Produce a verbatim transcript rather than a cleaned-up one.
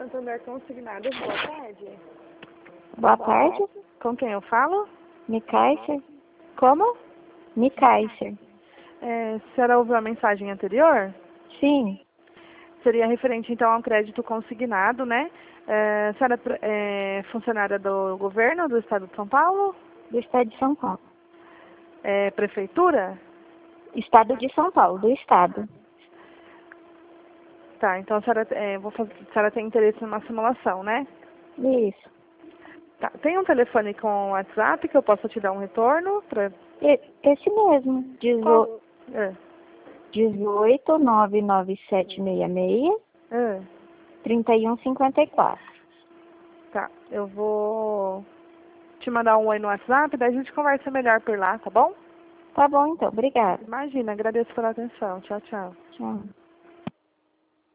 Santander Consignados, boa tarde. Boa tarde. Com quem eu falo? Mikaiser. Como? Mikaiser. É, a senhora ouviu a mensagem anterior? Sim. Seria referente, então, a um crédito consignado, né? É, a senhora é funcionária do governo do estado de São Paulo? Do estado de São Paulo. É, prefeitura? Estado de São Paulo, do estado. Tá, então a senhora, é, vou fazer, a senhora tem interesse numa simulação, né? Isso. Tá. Tem um telefone com WhatsApp que eu possa te dar um retorno? Pra... E- esse mesmo. Dezo... É. dezoito, nove nove sete seis seis, É. trinta e um cinquenta e quatro. Tá, eu vou te mandar um oi no WhatsApp, daí a gente conversa melhor por lá, tá bom? Tá bom, então. Obrigada. Imagina, agradeço pela atenção. Tchau, tchau. Tchau.